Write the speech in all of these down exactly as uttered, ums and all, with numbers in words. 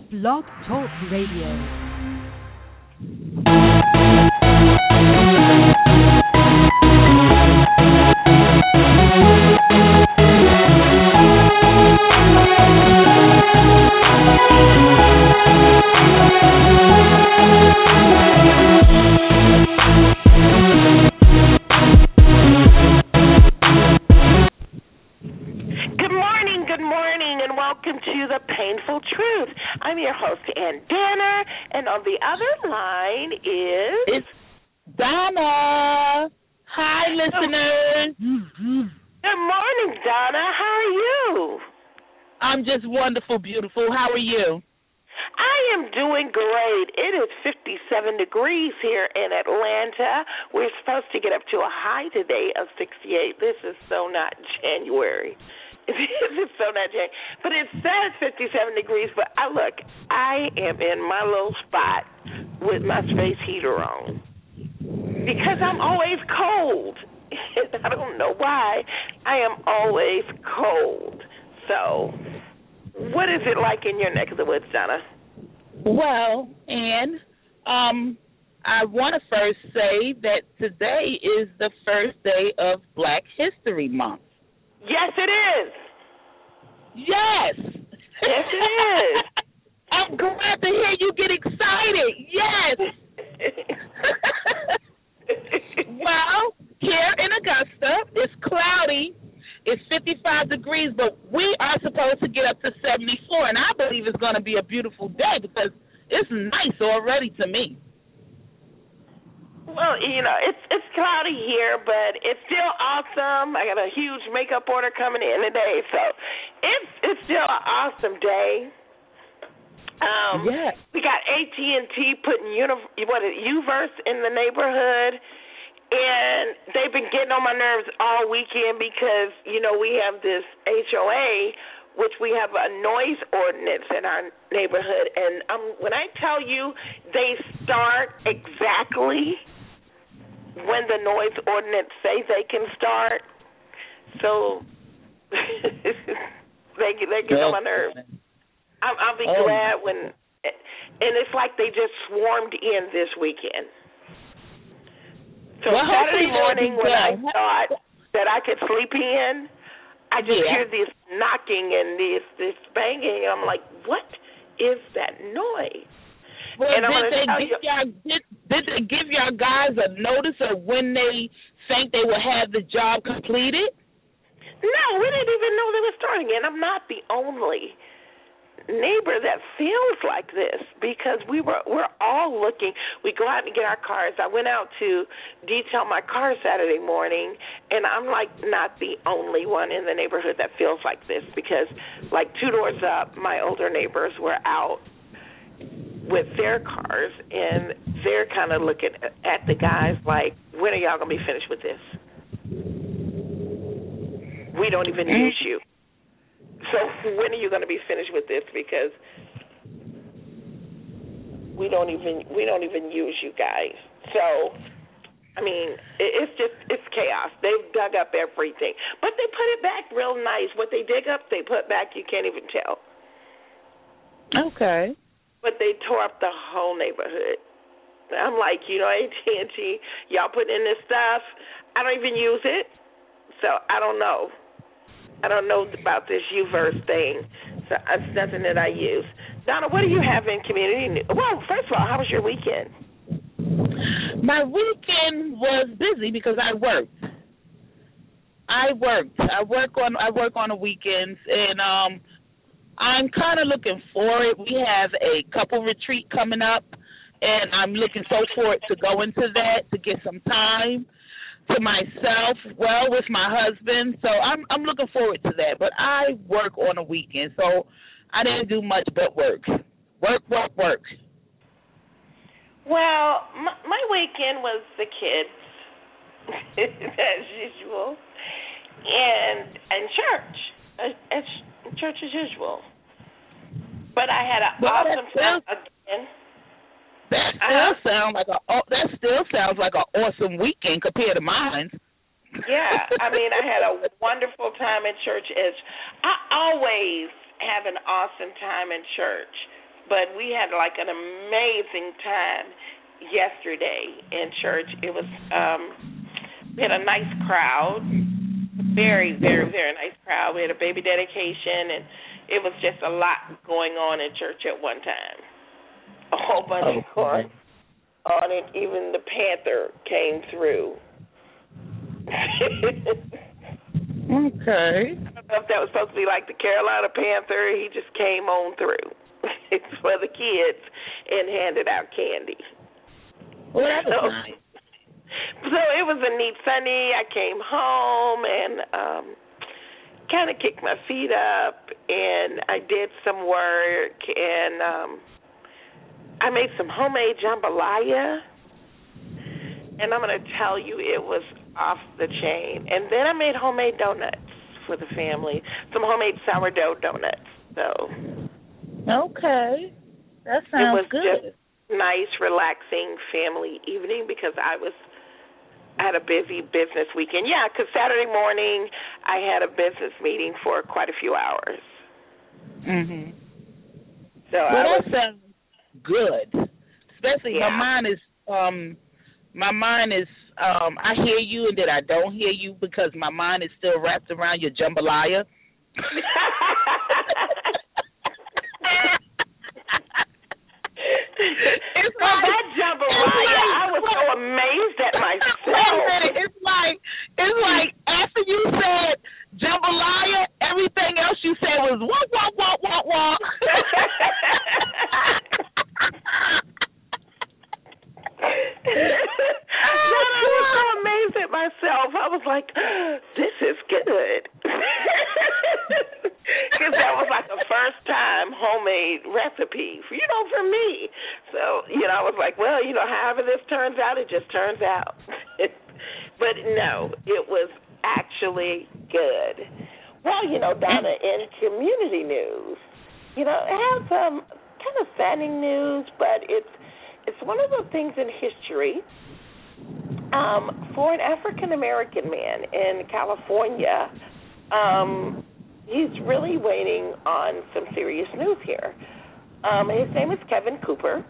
Blog Talk Radio. I'm your host, Ann Danner, and on the other line is... It's Donna. Hi, listeners. Good morning, Donna. How are you? I'm just wonderful, beautiful. How are you? I am doing great. It is fifty-seven degrees here in Atlanta. We're supposed to get up to a high today of sixty-eight. This is so not January. It's so not January. But it says fifty-seven degrees, but I look, I am in my little spot with my space heater on because I'm always cold. I don't know why. I am always cold. So what is it like in your neck of the woods, Donna? Well, Ann, um, I want to first say that today is the first day of Black History Month. Yes, it is. Yes. Yes, it is. I'm glad to hear you get excited. Yes. Well, here in Augusta, it's cloudy. It's fifty-five degrees, but we are supposed to get up to seventy-four, and I believe it's going to be a beautiful day because it's nice already to me. Well, you know, it's it's cloudy here, but it's still awesome. I got a huge makeup order coming in today, so it's it's still an awesome day. Um, yeah. We got A T and T putting uni- what is U-verse in the neighborhood, and they've been getting on my nerves all weekend because, you know, we have this H O A, which we have a noise ordinance in our neighborhood, and um, when I tell you they start exactly when the noise ordinance say they can start, so they they get on my nerves. I'll, I'll be oh. glad when, and it's like they just swarmed in this weekend. So well, Saturday morning when I thought that I could sleep in, I just yeah. hear this knocking and this this banging, and I'm like, what is that noise? Well, and I'm did, they tell give you, y'all, did, did they give y'all guys a notice of when they think they will have the job completed? No, we didn't even know they were starting, and I'm not the only neighbor that feels like this because we were we're all looking. We go out and get our cars. I went out to detail my car Saturday morning, and I'm like not the only one in the neighborhood that feels like this because like two doors up, my older neighbors were out with their cars, and they're kind of looking at the guys like, when are y'all going to be finished with this? We don't even use you. So when are you going to be finished with this? Because we don't even we don't even use you guys. So, I mean, it's just it's chaos. They've dug up everything, but they put it back real nice. What they dig up, they put back. You can't even tell. Okay. But they tore up the whole neighborhood. I'm like, you know, A T and T, y'all put in this stuff. I don't even use it, so I don't know. I don't know about this U-verse thing, so it's nothing that I use. Donna, what do you have in community news? Well, first of all, how was your weekend? My weekend was busy because I worked. I worked. I work on I work on the weekends, and um. I'm kind of looking forward. We have a couple retreat coming up, and I'm looking so forward to go into that to get some time to myself, well, with my husband. So I'm I'm looking forward to that. But I work on a weekend, so I didn't do much but work. Work, work, work. Well, my, my weekend was the kids, as usual, and and church, as church as usual. But I had an well, awesome still, time again. That still uh-huh. sounds like a oh, that still sounds like an awesome weekend compared to mine. Yeah, I mean, I had a wonderful time in church. As I always have an awesome time in church, but we had like an amazing time yesterday in church. It was um, we had a nice crowd, very, very, very nice crowd. We had a baby dedication, and it was just a lot going on in church at one time. A whole bunch of cars on it. Even the Panther came through. Okay. I don't know if that was supposed to be like the Carolina Panther. He just came on through. It's for the kids and handed out candy. Well, that was so, nice. So it was a neat Sunday. I came home and um, kind of kicked my feet up, and I did some work, and um, I made some homemade jambalaya. And I'm going to tell you, it was off the chain. And then I made homemade donuts for the family, some homemade sourdough donuts. So okay, that sounds it was good. Just nice, relaxing family evening because I was I had a busy business weekend. Yeah, because Saturday morning I had a business meeting for quite a few hours. Mhm. So well, I was, that sounds good. Especially yeah. my mind is um my mind is um I hear you and then I don't hear you because my mind is still wrapped around your jambalaya. It's well, like, that jambalaya, like, I was so amazed at myself. Wait a minute, it's like it's like after you said jambalaya, everything else you said was wah wah wah wah wah. I was so amazed at myself. I was like, this is good. Because that was like a first time homemade recipe, for, you know, for me. So, you know, I was like, well, you know, however this turns out, it just turns out. But no, it was actually good. Well, you know, Donna, in community news, you know, it has some kind of saddening news, but it's it's one of the things in history. Um, for an African American man in California, um, he's really waiting on some serious news here. Um, his name is Kevin Cooper,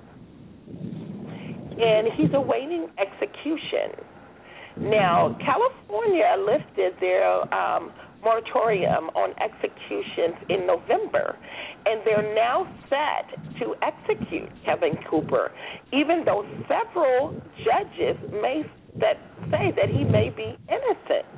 and he's awaiting execution. Now, California lifted their um, moratorium on executions in November, and they're now set to execute Kevin Cooper, even though several judges may that say that he may be innocent.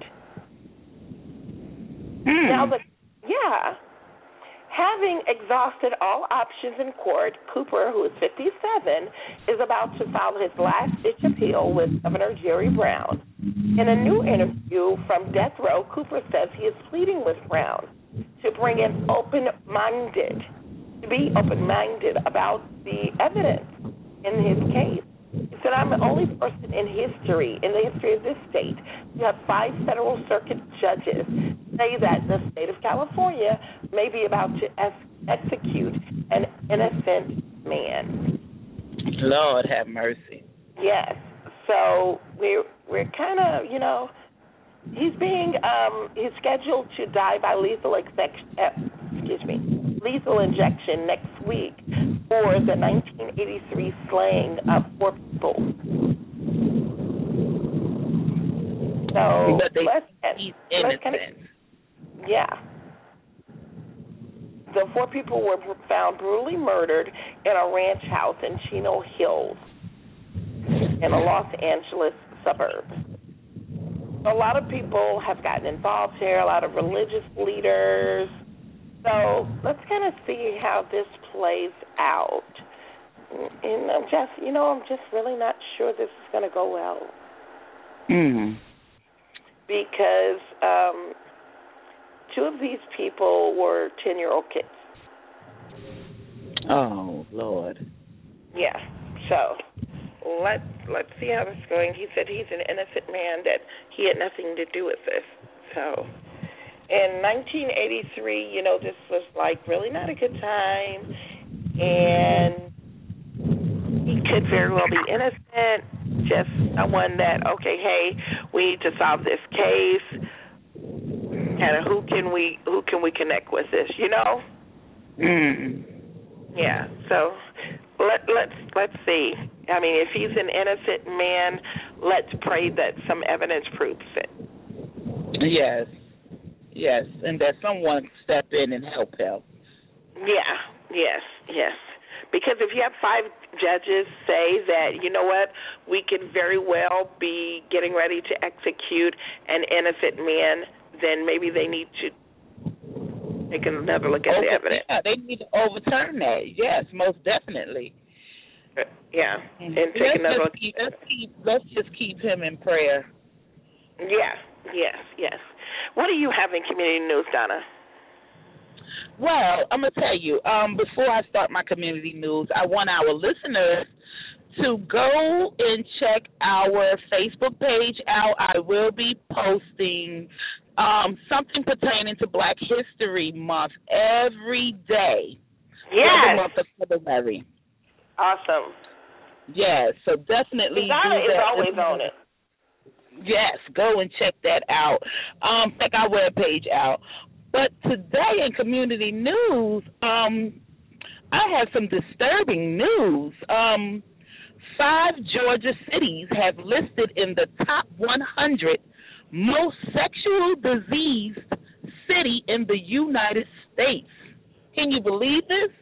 Mm. Now, the, yeah, having exhausted all options in court, Cooper, who is fifty-seven, is about to file his last-ditch appeal with Governor Jerry Brown. In a new interview from Death Row, Cooper says he is pleading with Brown to bring in open-minded, to be open-minded about the evidence in his case. He said, I'm the only person in history, in the history of this state, to have five federal circuit judges say that the state of California may be about to ex- execute an innocent man. Lord have mercy. Yes. So we're we're kind of, you know, he's being um, he's scheduled to die by lethal exec- uh, excuse me, lethal injection next week for the nineteen eighty-three slaying of four people. So but they, let's, he's let's kind innocent. of, yeah. The four people were found brutally murdered in a ranch house in Chino Hills in a Los Angeles suburb. A lot of people have gotten involved here, a lot of religious leaders. So let's kind of see how this plays out. And I'm just, you know, I'm just really not sure this is going to go well. Mm. Because um, two of these people were ten-year-old kids. Oh, Lord. Yeah. So let's let's see how this is going. He said he's an innocent man, that he had nothing to do with this. So in nineteen eighty-three, you know, this was like really not a good time, and he could very well be innocent, just someone that, okay, hey, we need to solve this case. Kind of who can we who can we connect with this, you know? Mm. Yeah. So let let's let's see. I mean, if he's an innocent man, let's pray that some evidence proves it. Yes, yes, and that someone step in and help him. Yeah, yes, yes. Because if you have five judges say that, you know what, we could very well be getting ready to execute an innocent man, then maybe they need to take another look at Over, the evidence. Yeah, they need to overturn that. Yes, most definitely. Yeah, and let's take another look. Keep, let's, keep, let's just keep him in prayer. Yeah, yes, yes. What do you have in community news, Donna? Well, I'm going to tell you, um, before I start my community news, I want our listeners to go and check our Facebook page out. I will be posting um, something pertaining to Black History Month every day. Yes. For the month of February. Awesome. Yes, so definitely Donna do is that. always on it. Yes, go and check that out. Um, check our webpage out. But today in community news, um, I have some disturbing news. Um, five Georgia cities have listed in the top one hundred most sexual diseased city in the United States. Can you believe this?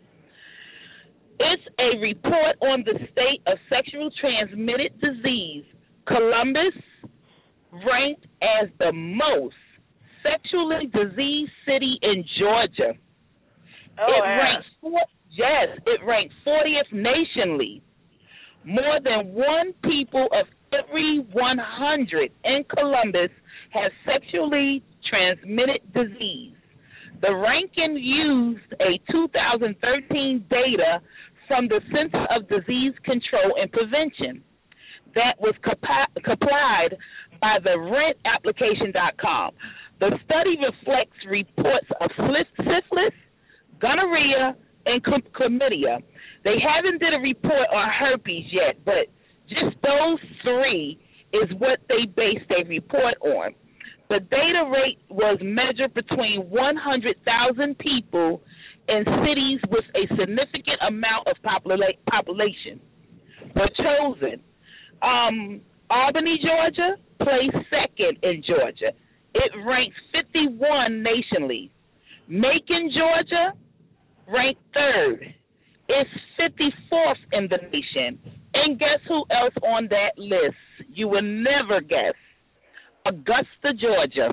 It's a report on the state of sexual transmitted disease. Columbus ranked as the most sexually diseased city in Georgia. Oh, it wow. ranks four, yes, it ranked fortieth nationally. More than one people of every one hundred in Columbus has sexually transmitted disease. The ranking used a two thousand thirteen data from the Center of Disease Control and Prevention that was complied by the rent application dot com. The study reflects reports of syphilis, gonorrhea, and chlamydia. They haven't did a report on herpes yet, but just those three is what they based their report on. The data rate was measured between one hundred thousand people in cities with a significant amount of popula- population were chosen. Um, Albany, Georgia, placed second in Georgia. It ranks fifty-one nationally. Macon, Georgia, ranked third. It's fifty-fourth in the nation. And guess who else on that list? You will never guess. Augusta, Georgia.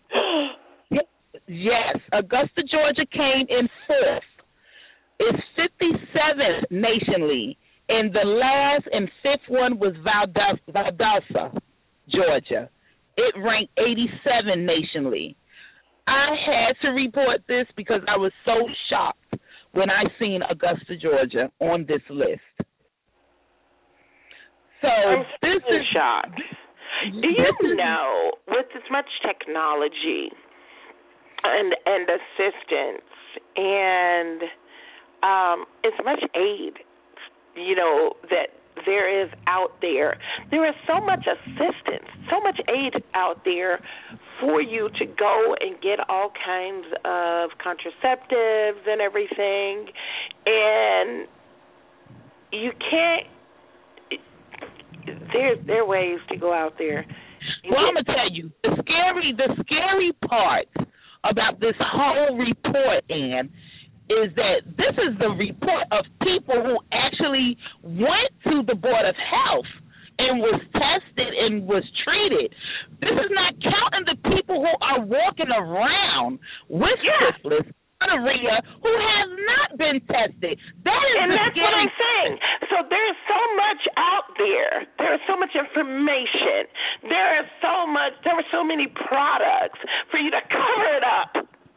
Yes, Augusta, Georgia came in fourth. It's fifty-seventh nationally. And the last and fifth one was Valdosta, Georgia. It ranked eighty-seven nationally. I had to report this because I was so shocked when I seen Augusta, Georgia on this list. So I'm this so is shocked. Do you know, with as much technology and and assistance and um, as much aid, you know, that there is out there, there is so much assistance, so much aid out there for you to go and get all kinds of contraceptives and everything, and you can't. There, there are ways to go out there. Well, I'm gonna tell you the scary, the scary part about this whole report, Ann, is that this is the report of people who actually went to the Board of Health and was tested and was treated. This is not counting the people who are walking around with yeah. syphilis, gonorrhea, who has not been tested. That is and the that's scary what I'm saying. So there's so much out there. There's so much information. There is so much. There are so many products for you to cover it up,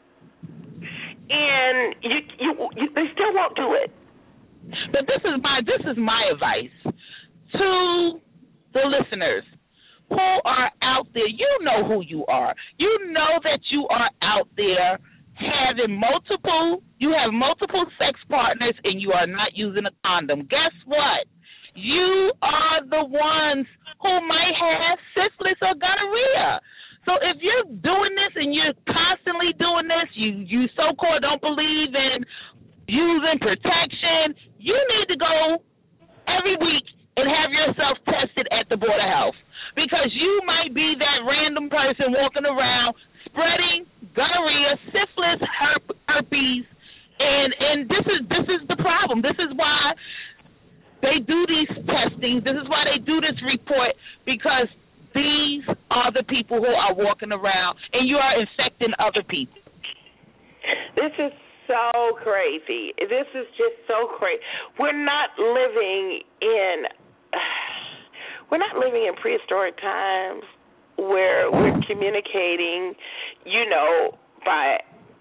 and you, you, you they still won't do it. But this is my this is my advice to the listeners who are out there. You know who you are. You know that you are out there having multiple, you have multiple sex partners and you are not using a condom. Guess what? You are the ones who might have syphilis or gonorrhea. So if you're doing this and you're constantly doing this, you, you so-called don't believe in using protection, you need to go every week and have yourself tested at the Board of Health, because you might be that random person walking around spreading gonorrhea, syphilis, herp- herpes, and and this is this is the problem. This is why they do these testings. This is why they do this report, because these are the people who are walking around, and you are infecting other people. This is so crazy. This is just so crazy. We're not living in we're not living in prehistoric times where we're communicating, you know, by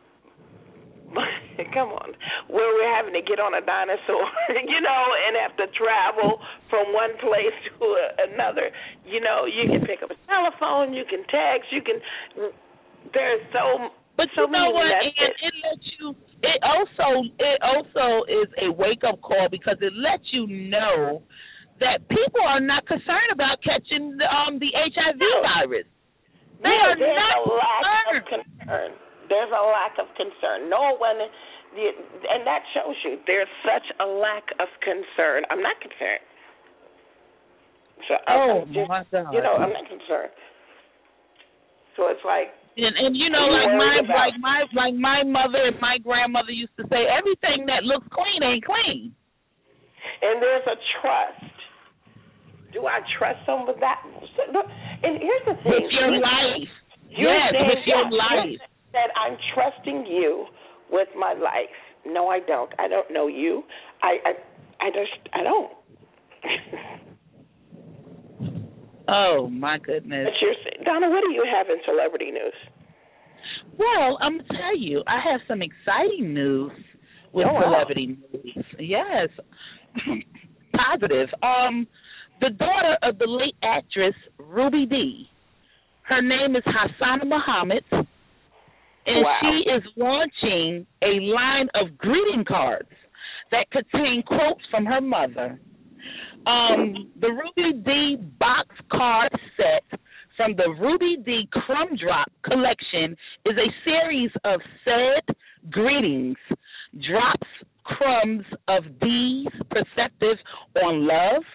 come on, where we're having to get on a dinosaur, you know, and have to travel from one place to another. You know, you can pick up a telephone, you can text, you can. There's so. But so you know what? It, it lets you. It also. It also is a wake up call, because it lets you know that people are not concerned about catching the, um the H I V no. virus. They no, are there's not a lack concerned. of concern. There's a lack of concern. No one, and that shows you there's such a lack of concern. I'm not concerned. So oh I'm just, my God! You know, I'm not concerned. So it's like. And, and you know, like my about? like my like my mother and my grandmother used to say, everything that looks clean ain't clean. And there's a trust. Do I trust them with that? And here's the thing: with your life. You're yes, saying, with your yeah, life. That I'm trusting you with my life. No, I don't. I don't know you. I I, I just I don't. Oh, my goodness. But you're, Donna, what do you have in celebrity news? Well, I'm going to tell you, I have some exciting news with oh, celebrity wow. news. Yes. Positive. Um, the daughter of the late actress Ruby Dee, her name is Hassana Muhammad, and wow. she is launching a line of greeting cards that contain quotes from her mother. Um, the Ruby Dee box card set from the Ruby Dee Crumb Drop collection is a series of said greetings, drops crumbs of Dee's perspective on love,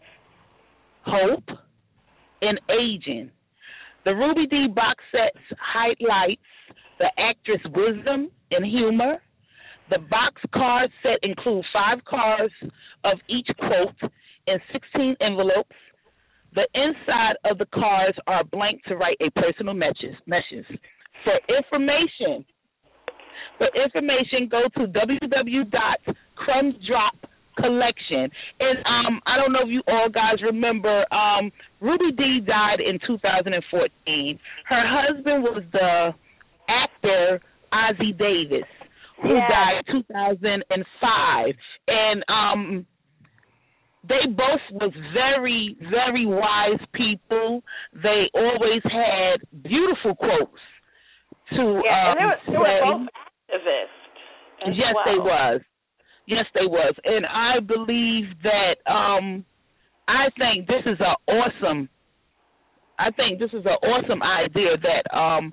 hope, and aging. The Ruby Dee box sets highlights the actress' wisdom and humor. The box card set includes five cards of each quote in sixteen envelopes. The inside of the cards are blank to write a personal message. message. For information, for information, go to w w w dot crumbs drop collection. And um, I don't know if you all guys remember, um, Ruby Dee died in two thousand fourteen. Her husband was the actor Ossie Davis, who yeah. died in two thousand five. And um, they both was very, very wise people. They always had beautiful quotes to yeah, um, and they were, they were both activists. Yes, well. they was. Yes, they was. And I believe that um, I think this is an awesome. I think this is an awesome idea that um,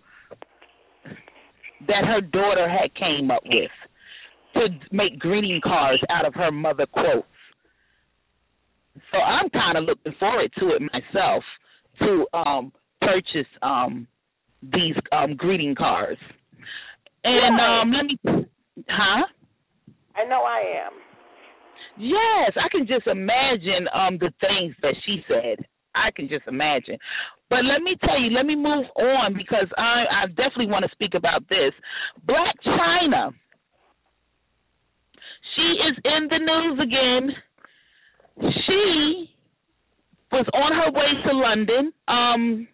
that her daughter had came up with to make greeting cards out of her mother quotes. So I'm kind of looking forward to it myself, to um, purchase um, these um, greeting cards. And really? um, let me, huh? I know I am. Yes, I can just imagine um, the things that she said. I can just imagine. But let me tell you, let me move on, because I, I definitely want to speak about this. Blac Chyna. She is in the news again. She was on her way to London. Um,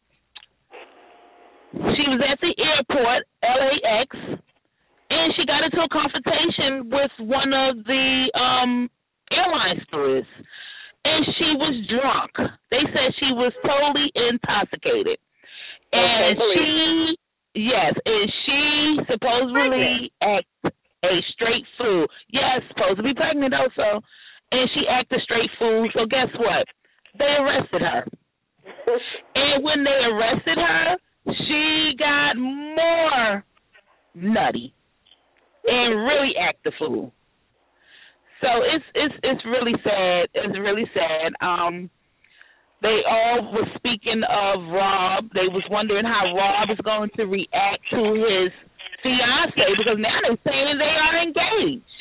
she was at the airport, L A X, and she got into a confrontation with one of the um, airline stewards, and she was drunk. They said she was totally intoxicated. And she, yes, and she supposedly acted a straight fool. Yes, supposed to be pregnant also. And she acted straight fool. So guess what? They arrested her. And when they arrested her, she got more nutty. and really act the fool. So it's it's it's really sad. It's really sad. Um, they all were speaking of Rob. They was wondering how Rob is going to react to his fiance because now they're saying they are engaged.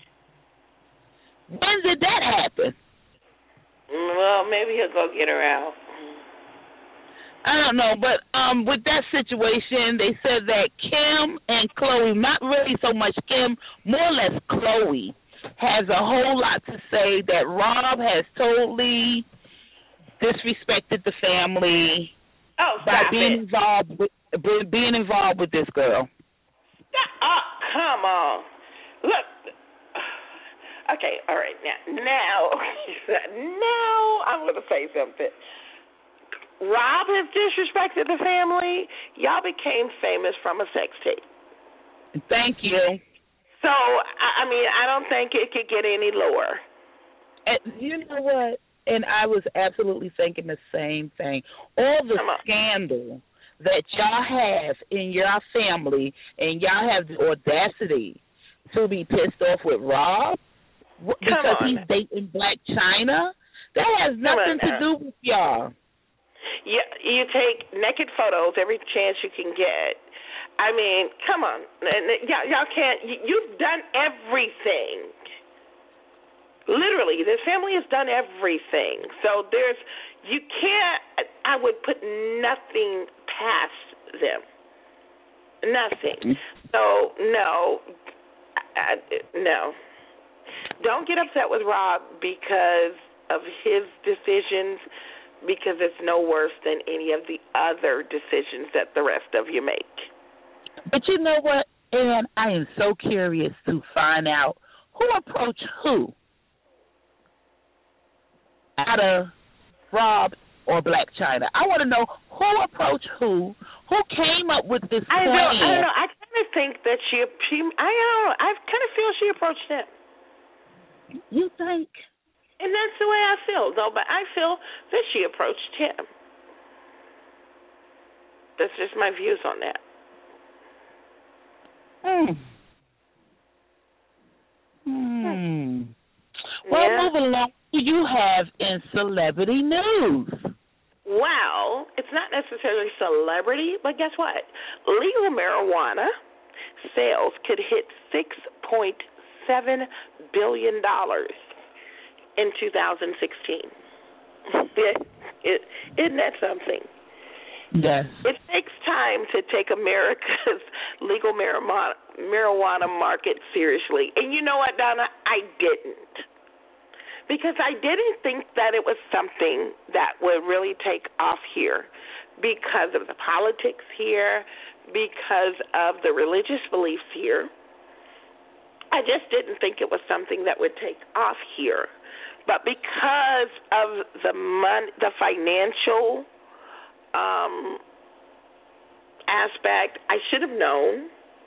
When did that happen? Well, maybe he'll go get her out. I don't know, but um, with that situation, they said that Kim and Chloe, not really so much Kim, more or less Chloe, has a whole lot to say that Rob has totally disrespected the family oh, by being it. involved with being involved with this girl. Oh, come on. Look. Okay, all right. Now, now, now I'm going to say something. Rob has disrespected the family. Y'all became famous from a sex tape. Thank you. So, I, I mean, I don't think it could get any lower. And you know what? And I was absolutely thinking the same thing. All the scandal that y'all have in your family, and y'all have the audacity to be pissed off with Rob because he's dating Black China, that has nothing to do with y'all. You, you take naked photos every chance you can get. I mean, come on. Y'all, y'all can't. You've done everything. Literally, this family has done everything. So there's, you can't, I would put nothing past them. Nothing. So, no. I, no. Don't get upset with Rob because of his decisions, because it's no worse than any of the other decisions that the rest of you make. But you know what, Ann? I am so curious to find out who approached who out of Rob or Black China. I want to know who approached who, who came up with this I plan. Don't, I don't know. I kind of think that she, she I don't know. I kind of feel she approached him. You think? And that's the way I feel, though. But I feel that she approached him. That's just my views on that. Hmm. Hmm. Well, yeah. moving along, what do you have in celebrity news? Well, it's not necessarily celebrity, but guess what? Legal marijuana sales could hit six point seven billion dollars in two thousand sixteen. it, it, isn't that something? Yes. It takes time to take America's legal marijuana, marijuana market seriously. And you know what, Donna? I didn't. Because I didn't think that it was something that would really take off here because of the politics here, because of the religious beliefs here. I just didn't think it was something that would take off here. But because of the mon- the financial um, aspect, I should have known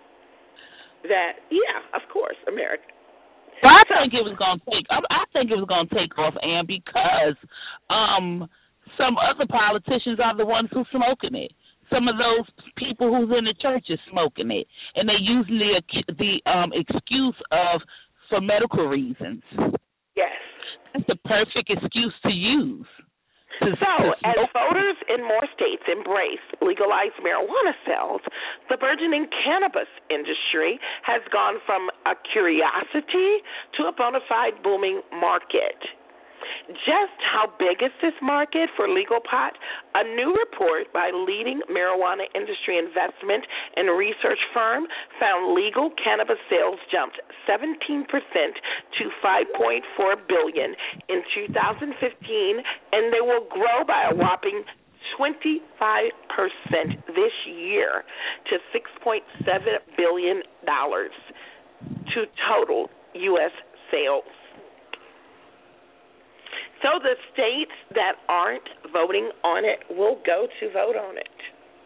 that, yeah, of course, America. Well, I think it was going to take. I think it was going to take off, Ann, because um, some other politicians are the ones who smoking it. Some of those people who's in the church is smoking it, and they're using the the um, excuse of for medical reasons. Yes, that's the perfect excuse to use. To, so, to as voters in more states embrace legalized marijuana sales, the burgeoning cannabis industry has gone from a curiosity to a bona fide booming market. Just how big is this market for legal pot? A new report by leading marijuana industry investment and research firm found legal cannabis sales jumped seventeen percent to five point four billion dollars in two thousand fifteen, and they will grow by a whopping twenty-five percent this year to six point seven billion dollars to total U S sales. So the states that aren't voting on it will go to vote on it.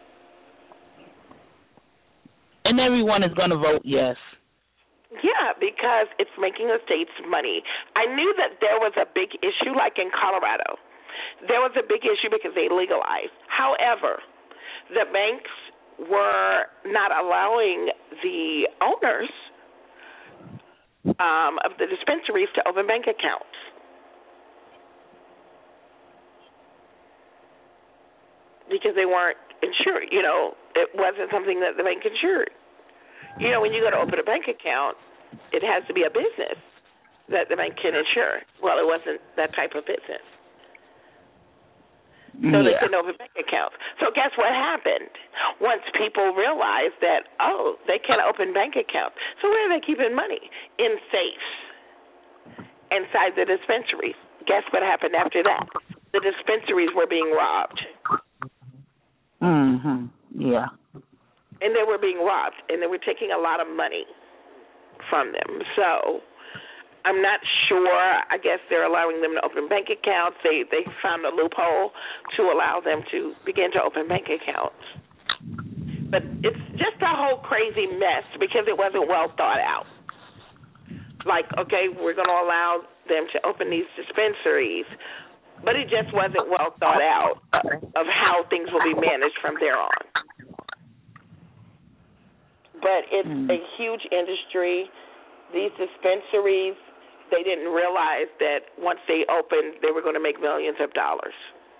And everyone is going to vote yes. Yeah, because it's making the states money. I knew that there was a big issue, like in Colorado. There was a big issue because they legalized. However, the banks were not allowing the owners um, of the dispensaries to open bank accounts. Because they weren't insured. You know, it wasn't something that the bank insured. You know, when you go to open a bank account, it has to be a business that the bank can insure. Well, it wasn't that type of business. So yeah. They couldn't open bank accounts. So guess what happened? Once people realized that, oh, they can't open bank accounts. So where are they keeping money? In safes inside the dispensaries. Guess what happened after that? The dispensaries were being robbed. Mhm. Yeah. And they were being robbed, and they were taking a lot of money from them. So I'm not sure. I guess they're allowing them to open bank accounts. They they found a loophole to allow them to begin to open bank accounts. But it's just a whole crazy mess because it wasn't well thought out. Like, okay, we're going to allow them to open these dispensaries, but it just wasn't well thought out of how things will be managed from there on. But it's mm. a huge industry. These dispensaries, they didn't realize that once they opened, they were going to make millions of dollars.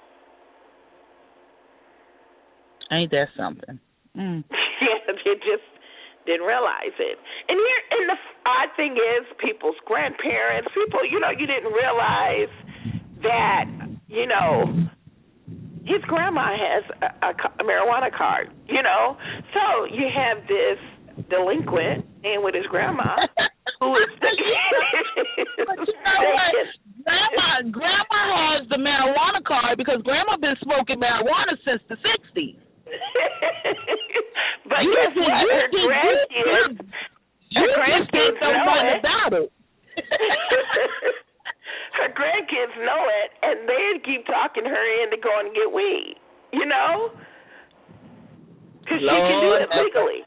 Ain't that something? Mm. Yeah, they just didn't realize it. And here, and the odd thing is, people's grandparents, people, you know, you didn't realize that, you know, his grandma has a, a, a marijuana card, you know. So you have this delinquent and with his grandma who is the but you know what? Grandma, grandma has the marijuana card because grandma been smoking marijuana since the sixties. But you guess just, what? Her grandkids, her grandkids know it. About it. Her grandkids know it, and they keep talking her into going and get weed, you know? Because she can do it legally.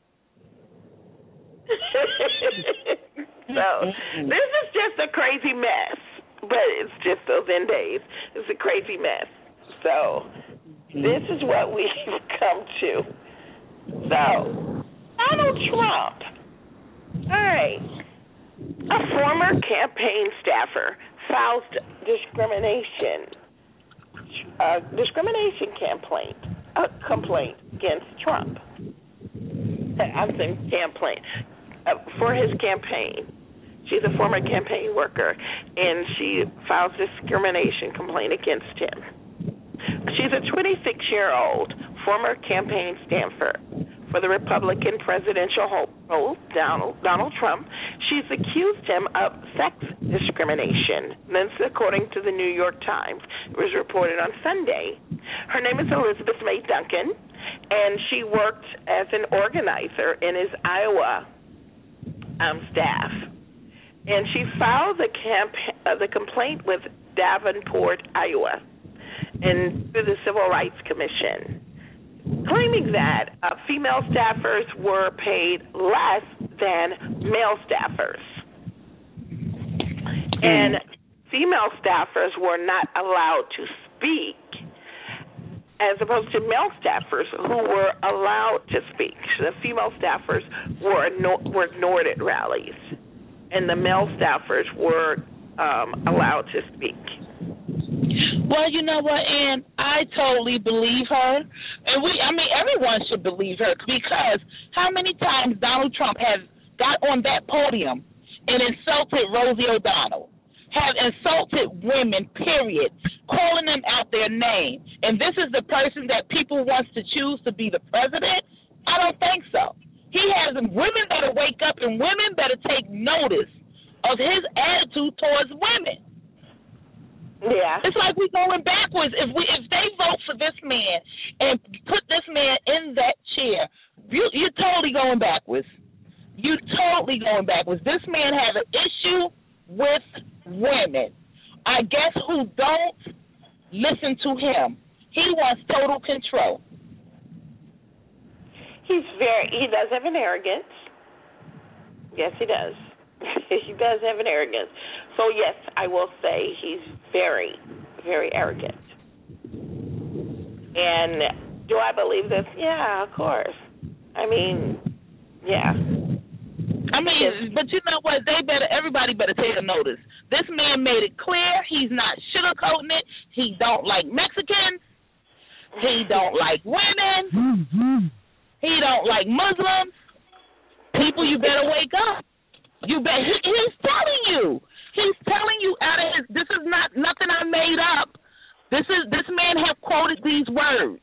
So, this is just a crazy mess, but it's just those end days. It's a crazy mess. So, this is what we've come to. So, Donald Trump, all right, a former campaign staffer files discrimination, uh, discrimination complaint, a complaint against Trump. I'm saying complaint uh, for his campaign. She's a former campaign worker, and she files discrimination complaint against him. She's a twenty-six-year-old former campaign staffer for the Republican presidential hopeful, Donald, Donald Trump. She's accused him of sex discrimination. That's according to the New York Times. It was reported on Sunday. Her name is Elizabeth May Duncan, and she worked as an organizer in his Iowa um, staff. And she filed the, camp- uh, the complaint with Davenport, Iowa, and through the Civil Rights Commission, claiming that uh, female staffers were paid less than male staffers. And female staffers were not allowed to speak, as opposed to male staffers who were allowed to speak. The female staffers were, igno- were ignored at rallies, and the male staffers were um, allowed to speak. Well, you know what, Ann? I totally believe her. And we, I mean, everyone should believe her, because how many times Donald Trump has got on that podium and insulted Rosie O'Donnell, have insulted women, period, calling them out their name. And this is the person that people wants to choose to be the president? I don't think so. He has women better wake up, and women better take notice of his attitude towards women. Yeah. It's like we're going backwards. If we if they vote for this man and put this man in that chair, you, you're totally going backwards. You're totally going backwards. This man has an issue with women. I guess who don't listen to him. He wants total control. He's very, he does have an arrogance. Yes, he does. He does have an arrogance. So, yes, I will say he's very, very arrogant. And do I believe this? Yeah, of course. I mean, yeah. I mean, but you know what? They better. Everybody better take a notice. This man made it clear he's not sugarcoating it. He don't like Mexicans. He don't like women. He don't like Muslims. People, you better wake up. You bet. He, he's telling you. He's telling you out of his. This is not nothing I made up. This is this man have quoted these words.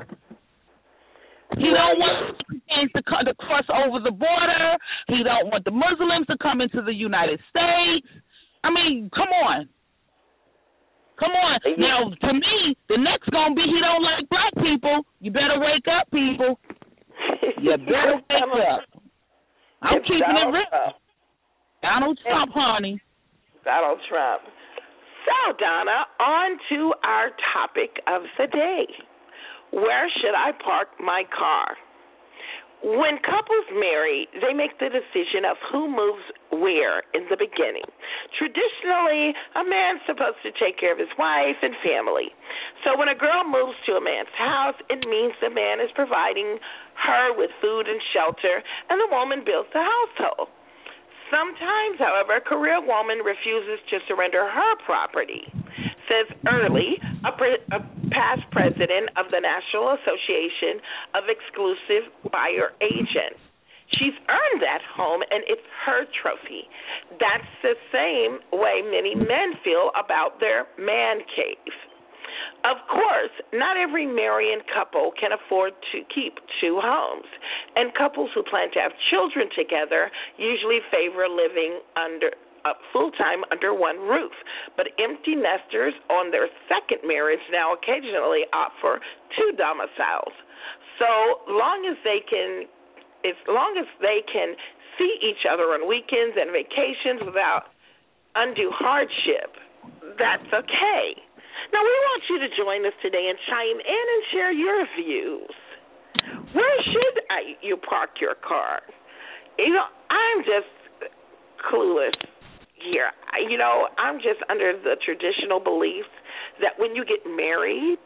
He don't want things to, to cross over the border. He don't want the Muslims to come into the United States. I mean, come on. Come on. Now, to me, the next going to be he don't like black people. You better wake up, people. You better wake up. I'm it's keeping Donald it real. Trump. Donald Trump, honey. Donald Trump. So, Donna, on to our topic of the day. Where should I park my car? When couples marry, they make the decision of who moves where in the beginning. Traditionally, a man's supposed to take care of his wife and family. So when a girl moves to a man's house, it means the man is providing her with food and shelter, and the woman builds the household. Sometimes, however, a career woman refuses to surrender her property. Says Early, a, pre- a past president of the National Association of Exclusive Buyer Agents. She's earned that home, and it's her trophy. That's the same way many men feel about their man cave. Of course, not every marrying couple can afford to keep two homes, and couples who plan to have children together usually favor living under uh, full-time under one roof. But empty nesters on their second marriage now occasionally opt for two domiciles. So long as they can, as long as they can see each other on weekends and vacations without undue hardship, that's okay. Now, we want you to join us today and chime in and share your views. Where should I, you park your car? You know, I'm just clueless here. You know, I'm just under the traditional belief that when you get married,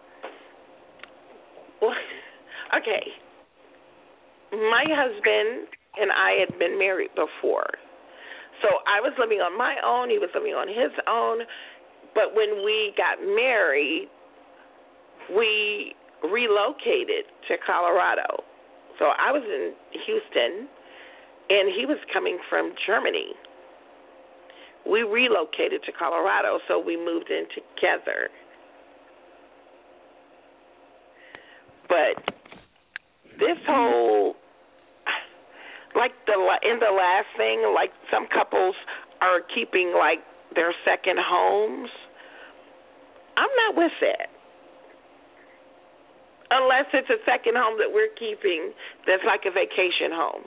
well, okay, my husband and I had been married before. So I was living on my own, he was living on his own. But when we got married, we relocated to Colorado. So I was in Houston, and he was coming from Germany. We relocated to Colorado, so we moved in together. But this whole, like the in the last thing, like some couples are keeping like their second homes. I'm not with that. Unless it's a second home that we're keeping that's like a vacation home.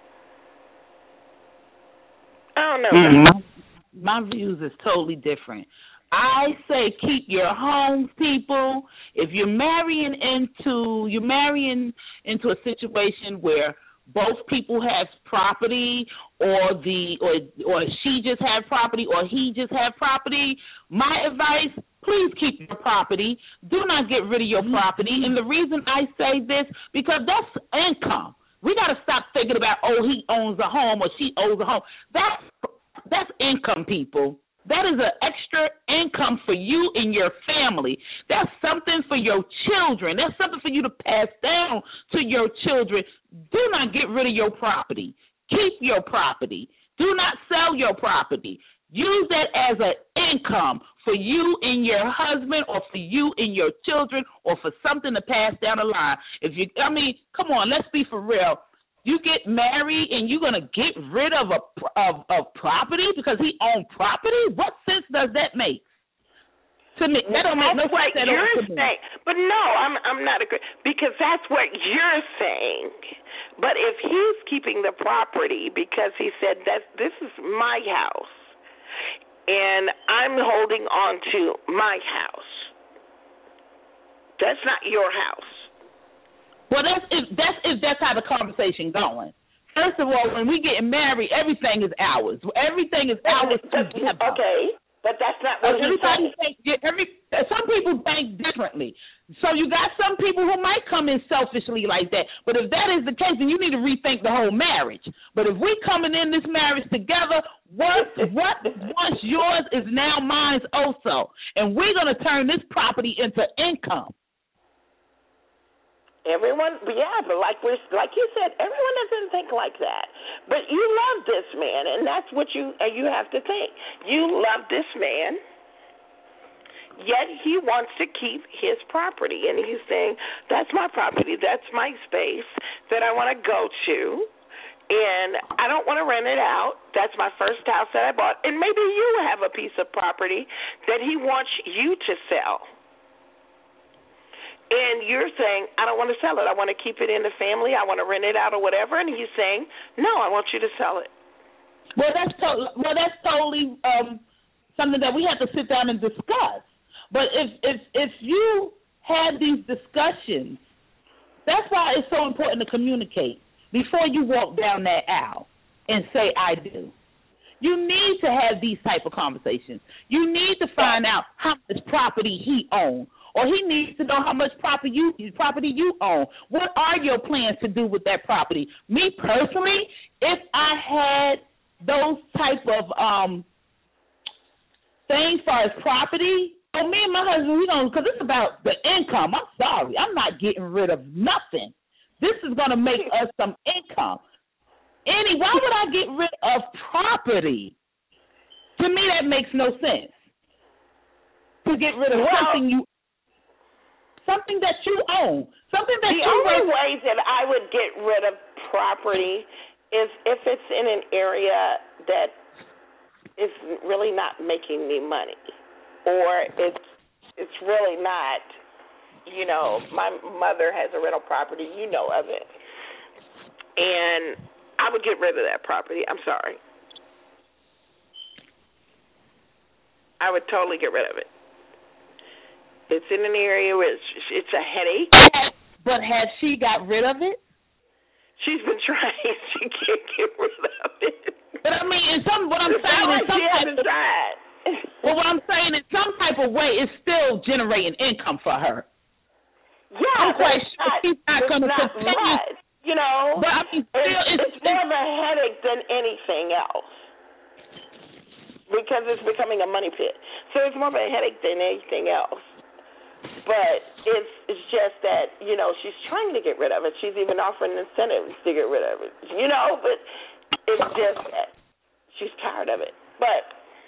I don't know. Mm-hmm. My, my views is totally different. I say keep your homes, people. If you're marrying into you're marrying into a situation where both people have property, or the or or she just have property, or he just have property, my advice: please keep your property. Do not get rid of your property. And the reason I say this, because that's income. We got to stop thinking about, oh, he owns a home or she owns a home. That's that's income, people. That is an extra income for you and your family. That's something for your children. That's something for you to pass down to your children. Do not get rid of your property. Keep your property. Do not sell your property. Use that as an income for you and your husband, or for you and your children, or for something to pass down the line. If you, I mean, come on, let's be for real. You get married and you're going to get rid of a of, of property because he owned property? What sense does that make? To me, that don't make no sense at all. You're saying, but no, I'm I'm not agree because that's what you're saying. But if he's keeping the property because he said that this is my house and I'm holding on to my house, that's not your house. Well, that's if that's if that's how the conversation going. First of all, when we get married, everything is ours. Everything is ours together. Okay, but that's not what everybody think. Every some people think differently. So So you got some people who might come in selfishly like that. But if that is the case, then you need to rethink the whole marriage. But if we coming in this marriage together, what what once yours is now mine also. And we're going to turn this property into income. Everyone, yeah, but like we, like you said, everyone doesn't think like that. But you love this man, and that's what you uh, you have to think. You love this man, yet he wants to keep his property, and he's saying, "That's my property, that's my space that I want to go to, and I don't want to rent it out. That's my first house that I bought, and maybe you have a piece of property that he wants you to sell." And you're saying, I don't want to sell it. I want to keep it in the family. I want to rent it out or whatever. And he's saying, no, I want you to sell it. Well, that's to- well, that's totally um, something that we have to sit down and discuss. But if if if you had these discussions, that's why it's so important to communicate before you walk down that aisle and say, I do. You need to have these type of conversations. You need to find out how much property he owns. Or he needs to know how much property you property you own. What are your plans to do with that property? Me personally, if I had those type of um, things as far as property, oh, me and my husband, we don't, because it's about the income. I'm sorry, I'm not getting rid of nothing. This is going to make us some income. Any, why would I get rid of property? To me, that makes no sense. To get rid of well, something you Something that you own. Something that the you only own. way that I would get rid of property is if it's in an area that is really not making me money, or it's it's really not. You know, my mother has a rental property. You know of it, and I would get rid of that property. I'm sorry. I would totally get rid of it. It's in an area where it's, it's a headache. But has she got rid of it? She's been trying. She can't get rid of it. But I mean, in some, what I'm it's saying is some she hasn't type of, tried. Well, what I'm saying is some type of way it's still generating income for her. Yeah, I'm quite it's sure not, she's not going to continue. Much, you know, but I mean, still, it's, it's, it's more of a headache than anything else because it's becoming a money pit. So it's more of a headache than anything else. But it's it's just that, you know, she's trying to get rid of it. She's even offering incentives to get rid of it, you know, but it's just that she's tired of it. But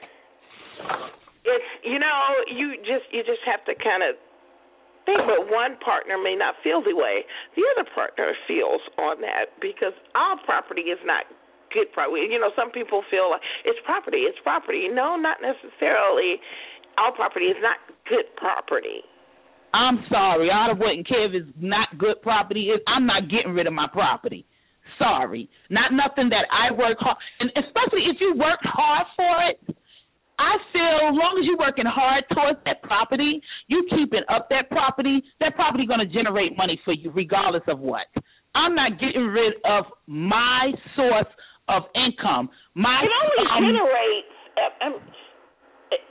it's, you know, you just you just have to kind of think, but one partner may not feel the way the other partner feels on that, because all property is not good property. You know, some people feel like it's property, it's property. No, not necessarily. All property is not good property. I'm sorry. I wouldn't care if it's not good property. I'm not getting rid of my property. Sorry. Not nothing that I work hard, and especially if you work hard for it, I feel as long as you're working hard towards that property, you keeping up that property, that property going to generate money for you regardless of what. I'm not getting rid of my source of income. My It only um, generates... Uh, um, it,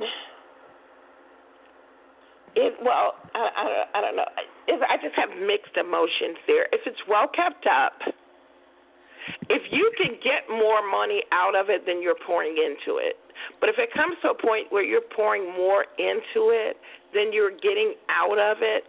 It, well, I, I, I don't know. If I just have mixed emotions there. If it's well kept up, if you can get more money out of it than you're pouring into it, but if it comes to a point where you're pouring more into it than you're getting out of it,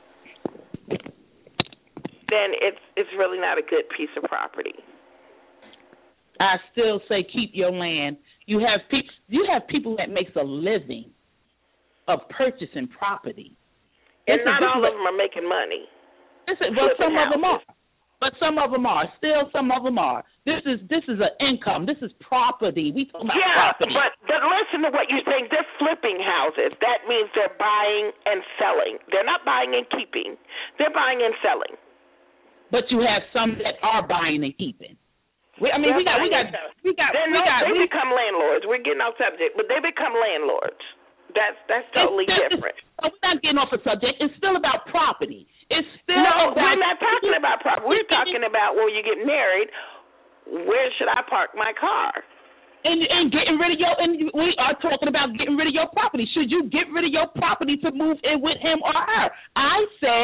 then it's it's really not a good piece of property. I still say keep your land. You have pe- you have people that makes a living of purchasing property. And not all of them are making money. Listen, well, some of them are. But some of them are. Still, some of them are. This is this is an income. This is property. We talking about yeah, property. but, but listen to what you're saying. They're flipping houses. That means they're buying and selling. They're not buying and keeping. They're buying and selling. But you have some that are buying and keeping. We, I mean, we got, we got, we got, we no, got. They we, become landlords. We're getting off subject, but they become landlords. That's that's totally it's, different. It's, we're not getting off a subject. It's still about property. It's still no. About, we're not talking about property. We're talking about when you get married. Where should I park my car? And and getting rid of your. And we are talking about getting rid of your property. Should you get rid of your property to move in with him or her? I say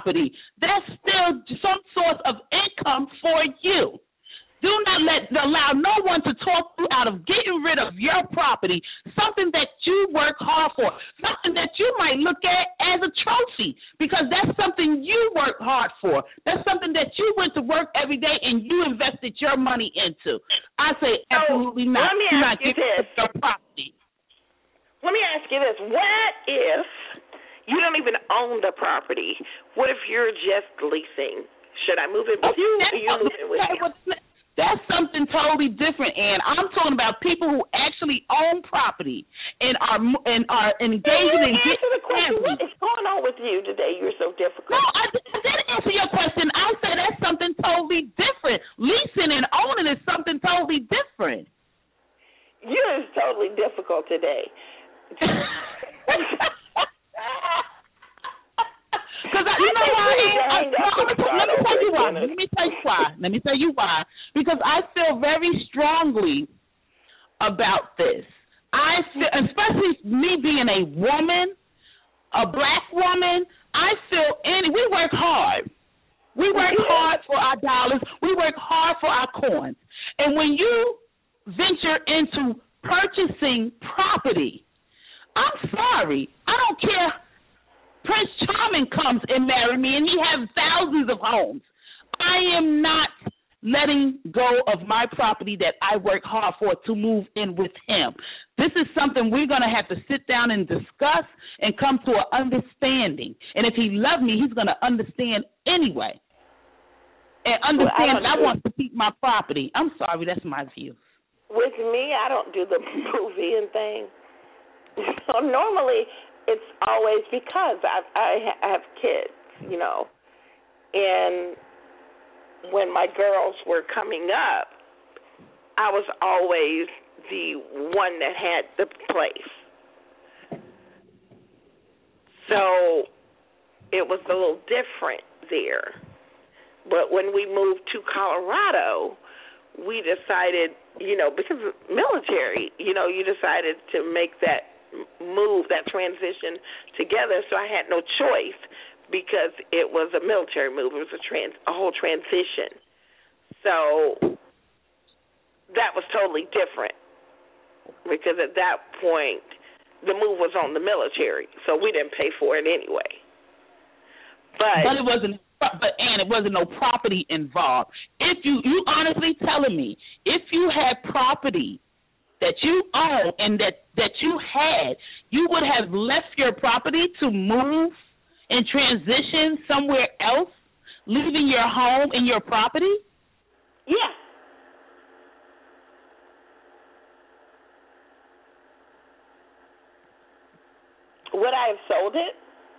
property. There's still some source of income for you. Do not let allow no one to talk you out of getting rid of your property, something that you work hard for, something that you might look at as a trophy, because that's something you work hard for. That's something that you went to work every day and you invested your money into. I say absolutely so, not. Let me Do ask not you this. Your property. Let me ask you this. What if you don't even own the property? What if you're just leasing? Should I move in with you or you move in with me? That's something totally different, and I'm talking about people who actually own property and are and are engaging in answer the question. What is going on with you today? You're so difficult. No, I, I didn't answer your question. I said that's something totally different. Leasing and owning is something totally different. You're totally difficult today. Because you know why? I, let me tell you why. Let me tell you why. Let me tell you why. Because I feel very strongly about this. I feel, especially me being a woman, a black woman. I feel any. We work hard. We work hard for our dollars. We work hard for our coins. And when you venture into purchasing property, I'm sorry. I don't care. Prince Charming comes and marry me, and he has thousands of homes. I am not letting go of my property that I work hard for to move in with him. This is something we're going to have to sit down and discuss and come to an understanding. And if he loves me, he's going to understand anyway. And understand well, I that I want to keep my property. I'm sorry, that's my view. With me, I don't do the moving thing. So normally it's always because I, I have kids, you know, and when my girls were coming up, I was always the one that had the place. So it was a little different there. But when we moved to Colorado, we decided, you know, because of military, you know, you decided to make that move, that transition together. So I had no choice because it was a military move. It was a trans, a whole transition. So that was totally different because at that point the move was on the military, so we didn't pay for it anyway. But, but it wasn't. But and it wasn't no property involved. If you you honestly telling me if you had property that you own and that, that you had, you would have left your property to move and transition somewhere else, leaving your home and your property? Yeah. Would I have sold it?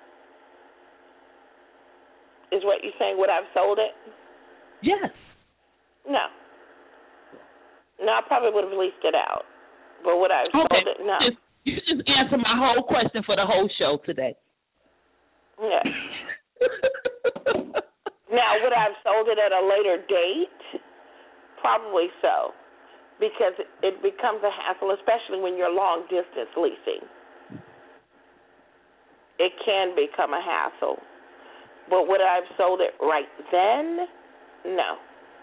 Is what you're saying? Would I have sold it? Yes. No. No, I probably would have leased it out. But would I have okay. sold it? No. Just, you just answer my whole question for the whole show today. Yeah. Now, would I have sold it at a later date? Probably so. Because it, it becomes a hassle, especially when you're long-distance leasing. It can become a hassle. But would I have sold it right then? No.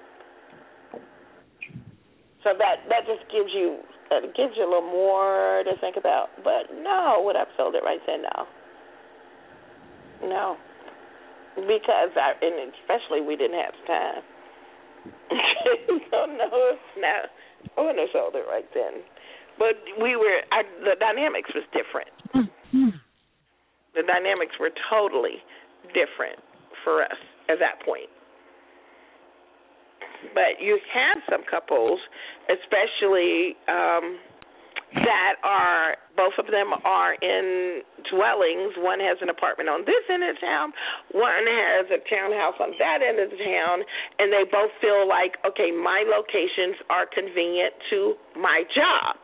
So that, that just gives you uh, gives you a little more to think about. But no, would I have sold it right then? No. No. Because, I, and especially we didn't have time. So no, it's not. I wouldn't have sold it right then. But we were, I, the dynamics was different. Mm-hmm. The dynamics were totally different for us at that point. But you have some couples, especially um, that are, both of them are in dwellings. One has an apartment on this end of town, one has a townhouse on that end of the town, and they both feel like, okay, my locations are convenient to my job.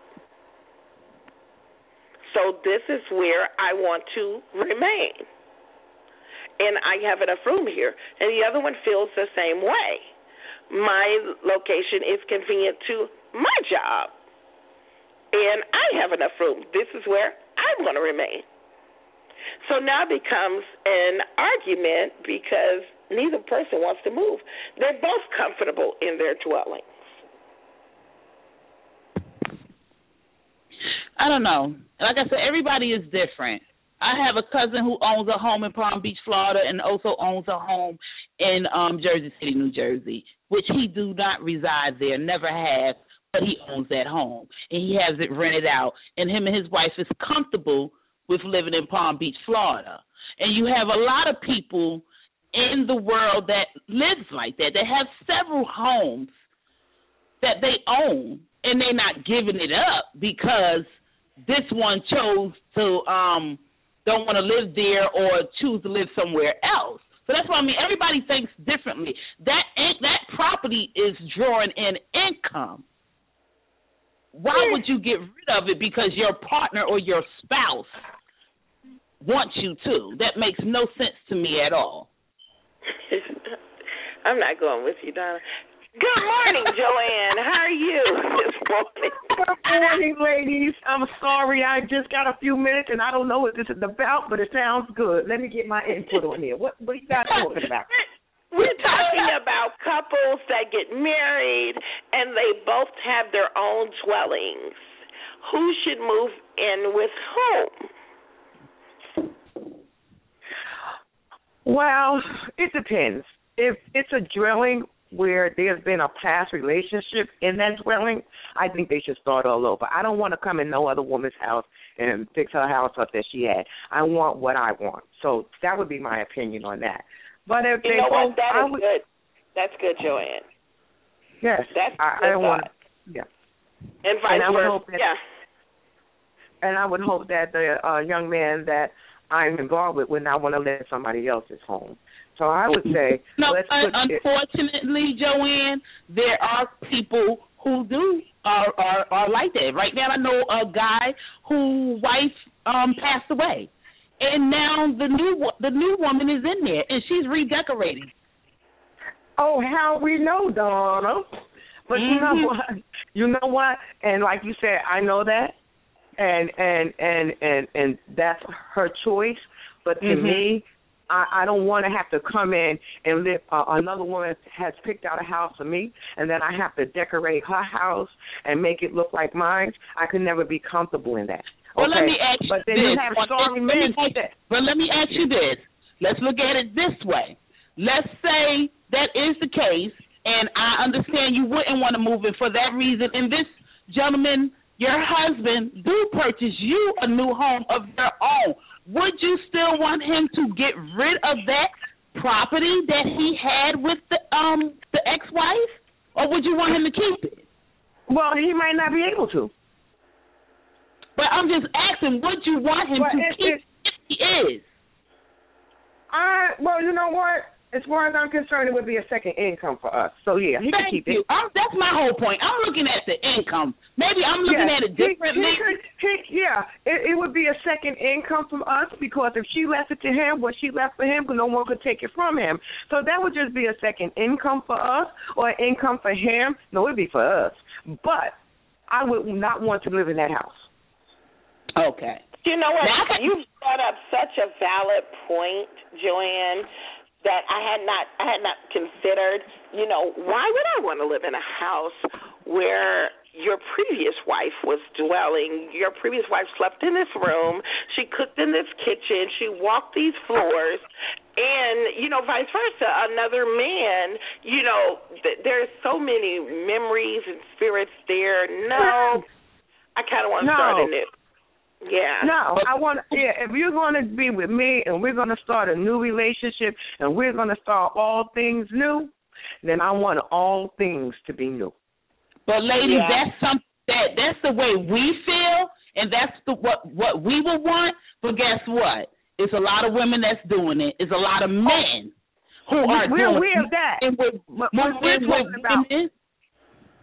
So this is where I want to remain. And I have enough room here. And the other one feels the same way. My location is convenient to my job. And I have enough room. This is where I'm going to remain. So now it becomes an argument because neither person wants to move. They're both comfortable in their dwelling. I don't know. Like I said, everybody is different. I have a cousin who owns a home in Palm Beach, Florida, and also owns a home in um, Jersey City, New Jersey, which he do not reside there, never have, but he owns that home, and he has it rented out. And him and his wife is comfortable with living in Palm Beach, Florida. And you have a lot of people in the world that lives like that, that have several homes that they own, and they're not giving it up because this one chose to um, don't want to live there or choose to live somewhere else. So that's what I mean. Everybody thinks differently. That that property is drawing in income. Why would you get rid of it because your partner or your spouse wants you to? That makes no sense to me at all. I'm not going with you, Donna. Good morning, Joanne. How are you this morning? Good morning, ladies. I'm sorry I just got a few minutes, and I don't know what this is about, but it sounds good. Let me get my input on here. What, what are you guys talking about? We're talking about couples that get married, and they both have their own dwellings. Who should move in with whom? Well, it depends. If it's a dwelling where there's been a past relationship in that dwelling, I think they should start all over. I don't want to come in no other woman's house and fix her house up that she had. I want what I want. So that would be my opinion on that. But if you they know both, what? That I is would, good. That's good, Joanne. Yes. That's I, good I don't want. Yeah. And vice and I would versa. hope that, yeah. And I would hope that the uh, young man that I'm involved with would not want to live in somebody else's home. So I would say, no, let's put unfortunately, it, Joanne, there are people who do are, are are like that. Right now, I know a guy whose wife um, passed away, and now the new the new woman is in there, and she's redecorating. Oh, how we know, Donna? But mm-hmm. you know what? You know what? And like you said, I know that, and and and and and that's her choice. But to mm-hmm. me, I, I don't want to have to come in and live. Uh, another woman has picked out a house for me, and then I have to decorate her house and make it look like mine. I could never be comfortable in that. Well, okay? let me ask you but then this. you have sorry men. But let me ask you this. Let's look at it this way. Let's say that is the case, and I understand you wouldn't want to move in for that reason. And this gentleman, your husband, do purchase you a new home of their own. Would you still want him to get rid of that property that he had with the um the ex-wife, or would you want him to keep it? Well, he might not be able to. But I'm just asking, would you want him well, to it, keep it, if he is? I well, you know what? As far as I'm concerned, it would be a second income for us. So, yeah, he Thank can keep you. it. I'm, that's my whole point. I'm looking at the income. Maybe I'm looking yeah. at it differently. He, he could, he, yeah, it, it would be a second income from us because if she left it to him, what she left for him, no one could take it from him. So that would just be a second income for us or an income for him. No, it would be for us. But I would not want to live in that house. Okay. You know what? Now, you brought up such a valid point, Joanne, that I had not I had not considered. You know, why would I want to live in a house where your previous wife was dwelling? Your previous wife slept in this room. She cooked in this kitchen. She walked these floors. And, you know, vice versa, another man, you know, th- there's so many memories and spirits there. No, I kind of want to no. start anew. Yeah. No, I want. Yeah, if you're going to be with me and we're going to start a new relationship and we're going to start all things new, then I want all things to be new. But ladies, yeah. that's some that that's the way we feel, and that's the what what we would want. But guess what? It's a lot of women that's doing it. It's a lot of men who are we're doing aware it. of that. And we're, but we're, we're we're talking about. women.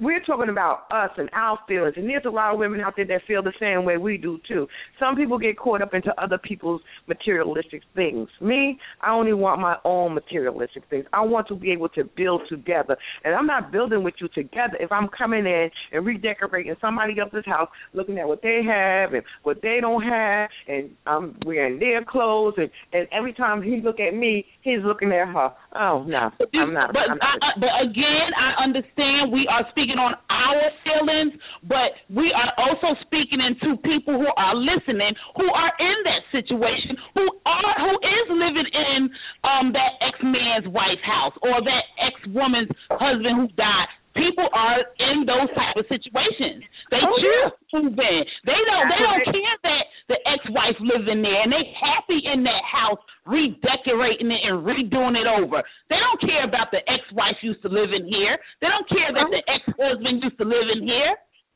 we're talking about us and our feelings, and there's a lot of women out there that feel the same way we do too. Some people get caught up into other people's materialistic things. Me, I only want my own materialistic things. I want to be able to build together, and I'm not building with you together if I'm coming in and redecorating somebody else's house, looking at what they have and what they don't have, and I'm wearing their clothes, and, and every time he look at me, he's looking at her. Oh no, I'm not. But, I'm not. I, but again, I understand we are speaking on our feelings, but we are also speaking into people who are listening, who are in that situation, who are who is living in um that ex-man's wife's house or that ex-woman's husband who died. People are in those type of situations. They oh, choose yeah. to move in. They don't. They don't care that the ex-wife lives in there, and they happy in that house, redecorating it and redoing it over. They don't care about the ex-wife used to live in here. They don't care that the ex-husband used to live in here.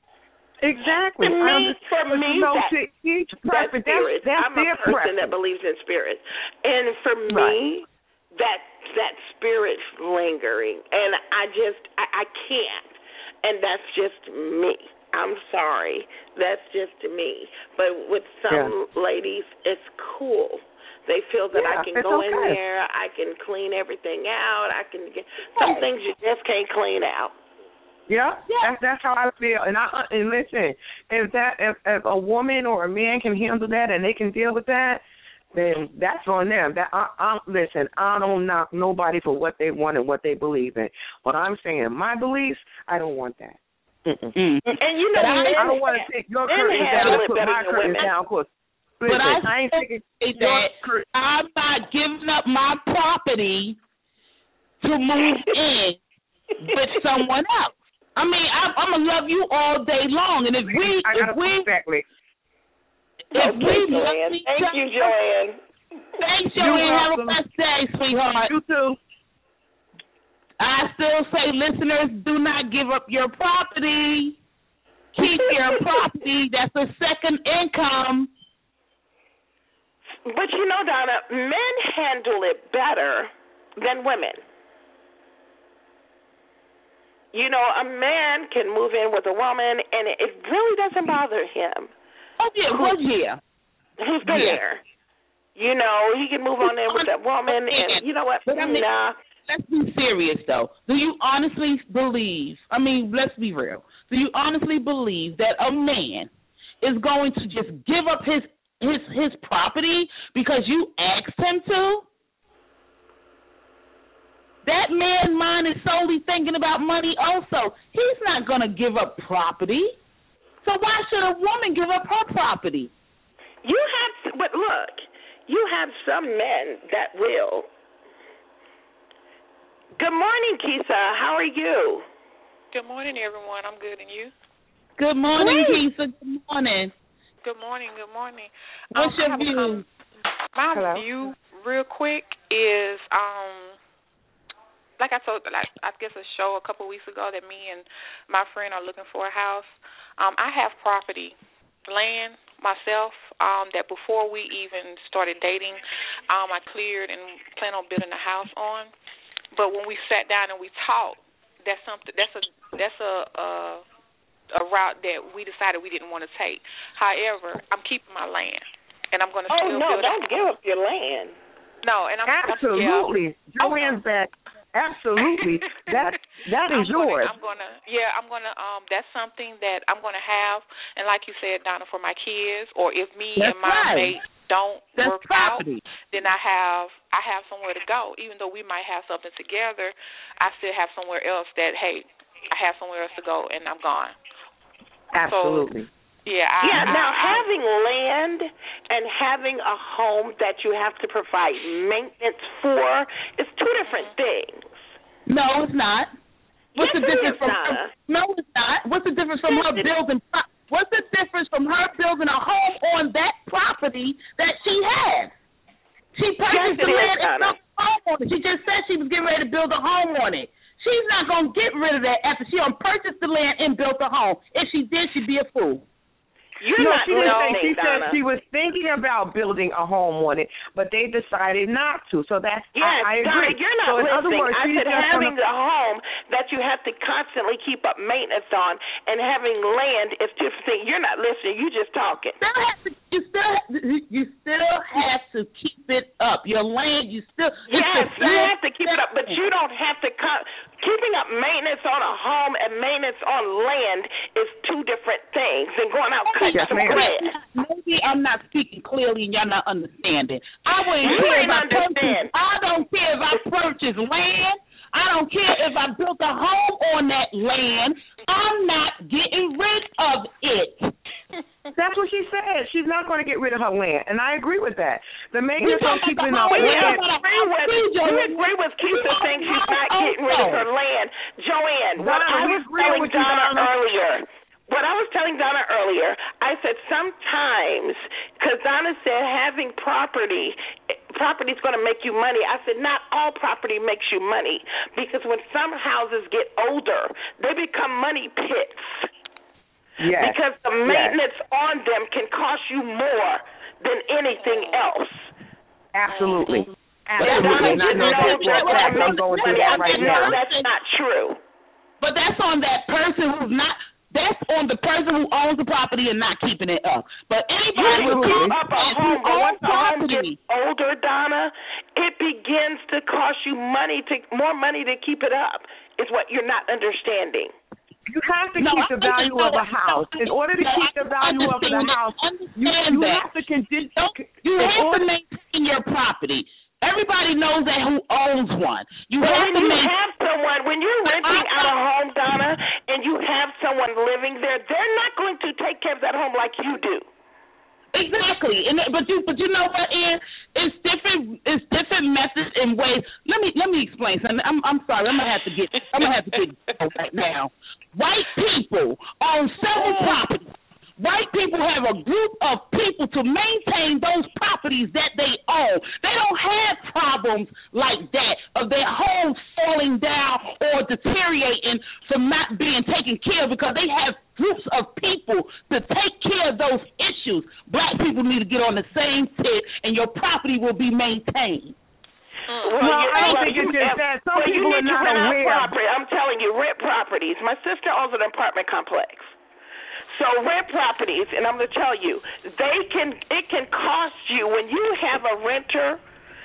Exactly. To me, for me, no, that, each that spirit. That's, that's I'm a person preference. that believes in spirits, and for right. me, that that spirit lingering, and I just I, I can't, and that's just me. I'm sorry, that's just me. But with some yeah. ladies, it's cool. They feel that yeah, I can go okay. in there, I can clean everything out, I can get some things you just can't clean out. Yeah, yeah. That's that's how I feel. And I and listen, if that if, if a woman or a man can handle that and they can deal with that, then that's on them. That I, I listen. I don't knock nobody for what they want and what they believe in. But I'm saying my beliefs, I don't want that. Mm-mm. Mm. And you know, I, men, I don't want to take your curtains down and put my curtains down. Of course. Listen, but I, I ain't taking that I'm not giving up my property to move in with someone else. I mean, I, I'm gonna love you all day long, and if we, I if we, exactly. if okay, we Joanne. Thank you, Joanne. Thanks, Joanne. Have a blessed day, sweetheart. You too. I still say, listeners, do not give up your property. Keep your property. That's a second income. But you know, Donna, men handle it better than women. You know, a man can move in with a woman, and it really doesn't bother him. Oh, yeah, well, yeah. Who's been yeah. there? You know, he can move on in with that woman, and you know what? But I mean, nah. Let's be serious, though. Do you honestly believe, I mean, let's be real. Do you honestly believe that a man is going to just give up his his his property because you asked him to? That man's mind is solely thinking about money also. He's not going to give up property. So why should a woman give up her property? You have, but look, you have some men that will. Good morning, Keisha. How are you? Good morning, everyone. I'm good, and you? Good morning, Great. Keisha. Good morning. Good morning. Good morning. What's um, your view? Um, my Hello? view, real quick, is um, like I told, like I guess a show a couple of weeks ago that me and my friend are looking for a house. Um, I have property, land myself. Um, that before we even started dating, um, I cleared and plan on building a house on. But when we sat down and we talked, that's something. That's a that's a. Uh, a route that we decided we didn't want to take. However, I'm keeping my land, and I'm going to oh, still no, build don't a give up your land. No, and I'm Absolutely. Yeah. Joanne's back. Absolutely. that that is I'm yours. Gonna, I'm gonna yeah, I'm gonna um that's something that I'm gonna have, and like you said, Donna, for my kids, or if me That's and my right. mate don't That's work property. out, then I have I have somewhere to go. Even though we might have something together, I still have somewhere else that, hey, I have somewhere else to go, and I'm gone. Absolutely. So, yeah. I, yeah. I, Now, I, having land and having a home that you have to provide maintenance for is two different things. No, it's not. What's yes, the difference it is, from Donna. her? No, it's not. What's the difference from Yes, her it building? What's the difference from her building a home on that property that she has? She purchased yes, the it land is, and Donna. built a home on it. She just said she was getting ready to build a home on it. She's not going to get rid of that after she done purchased the land and built a home. If she did, she'd be a fool. You're no, not she didn't listening, say. She Donna. said she was thinking about building a home on it, but they decided not to. So that's yes, I, I agree. Donna, you're not so in listening. other words, I she's said just having gonna... the home that you have to constantly keep up maintenance on, and having land is different thing. You're not listening. You just talking. Still have to, you still you still have to keep it up. Your land, you still yes, you have to keep it up, but you don't have to. Co- keeping up maintenance on a home and maintenance on land is two different things. And going out cutting yes, some ma'am. grass. Maybe I'm not speaking clearly and y'all not understanding. I wouldn't You care if ain't I understand. purchase. I don't care if I purchase land. I don't care if I built a home on that land. I'm not getting rid of it. That's what she said. She's not going to get rid of her land, and I agree with that. The maintenance on keeping up We land. agree with, we agree with Keisha saying she's not getting rid of her land. Joanne, what Donna, I we was agree telling with you, Donna Donna. earlier, what I was telling Donna earlier, I said sometimes, because Donna said having property, property is going to make you money. I said not all property makes you money, because when some houses get older, they become money pits. Yes. Because the maintenance yes. on them can cost you more than anything else. Absolutely. Absolutely. And I know that for a fact. I'm going through that right now. That's not true. But that's on that person who's not. That's on the person who owns the property and not keeping it up. But anybody who keep up a home, but once the home gets older, Donna, it begins to cost you money to more money to keep it up. Is what you're not understanding. You have to no, keep the value of a house. In order to keep the value of the house, you, you have to continue. You have to maintain your property. Everybody knows that who owns one. You but have when to you maintain. have someone, when you're renting out a home, Donna, and you have someone living there, they're not going to take care of that home like you do. Exactly, and but you but you know what, Ian? It's different. It's different methods and ways. Let me let me explain something. I'm I'm sorry. I'm gonna have to get. I'm gonna have to get right now. White people own several properties. White people have a group of people to maintain those properties that they own. They don't have problems like that of their homes falling down or deteriorating from not being taken care of because they have groups of people to take care of those issues. Black people need to get on the same tip and your property will be maintained. Well, well you, I don't well, think you, it's just that. Some well, people you are need not to rent aware. Out property. I'm telling you, rent properties. My sister owns an apartment complex. So rent properties, and I'm going to tell you, they can it can cost you when you have a renter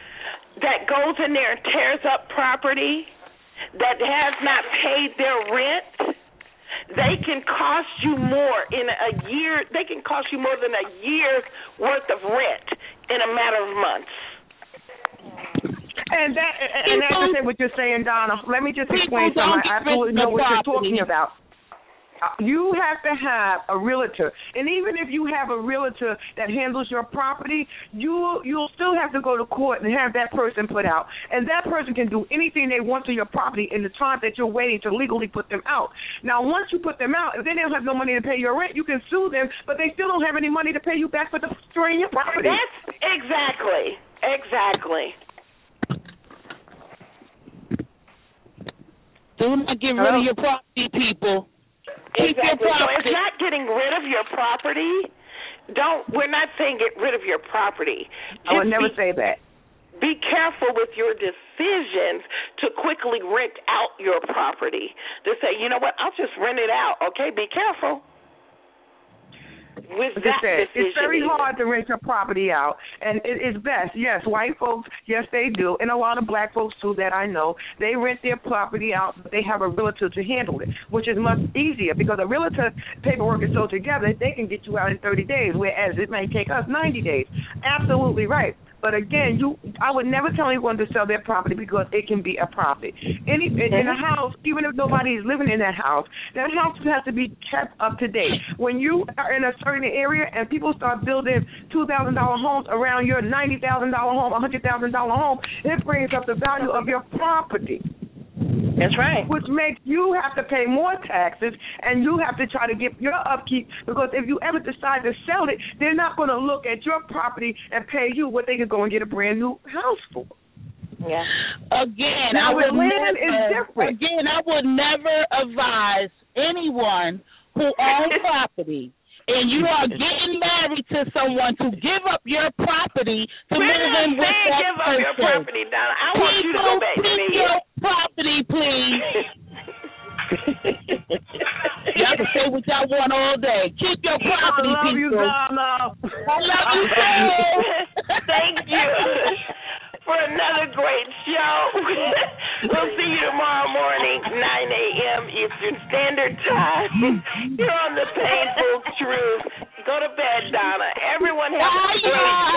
that goes in there and tears up property that has not paid their rent. They can cost you more in a year. They can cost you more than a year's worth of rent in a matter of months. And that, and that's what you're saying, Donna. Let me just explain something. I absolutely know what you're talking about. You have to have a realtor, and even if you have a realtor that handles your property, you you'll still have to go to court and have that person put out. And that person can do anything they want to your property in the time that you're waiting to legally put them out. Now, once you put them out, if they don't have no money to pay your rent, you can sue them, but they still don't have any money to pay you back for destroying your property. That's exactly, exactly. Do not get rid of your property, people. Keep Exactly. your So property. it's not getting rid of your property. Don't. We're not saying get rid of your property. I would Just never be, say that. Be careful with your decisions to quickly rent out your property. To say, you know what, I'll just rent it out. Okay, be careful. With Like that I said, decision, it's very hard to rent your property out, and it is best. Yes, white folks, yes, they do, and a lot of black folks too that I know. They rent their property out, but they have a realtor to handle it, which is much easier because a realtor paperwork is so together they can get you out in thirty days, whereas it may take us ninety days. Absolutely right. But again, you, I would never tell anyone to sell their property because it can be a profit. Any in, in a house, even if nobody is living in that house, that house has to be kept up to date. When you are in a certain area and people start building two thousand dollar homes around your ninety thousand dollar home, a hundred thousand dollar home, it brings up the value of your property. That's right. Which makes you have to pay more taxes, and you have to try to get your upkeep, because if you ever decide to sell it, they're not going to look at your property and pay you what they could go and get a brand new house for. Yeah. Again, now, I would land never, is different. Again, I would never advise anyone who owns property and you are getting married to someone to give up your property to We're move not in with saying that give up person. your property, Donna. I want you to People, go back to keep me. your property, please. Y'all can say what y'all want all day. Keep your property, I love people. you, Donna. I love you too. Thank you for another great show. We'll see you tomorrow morning, nine a.m. Eastern Standard Time. You're on The Painful Truth. Go to bed, Donna. Everyone have a great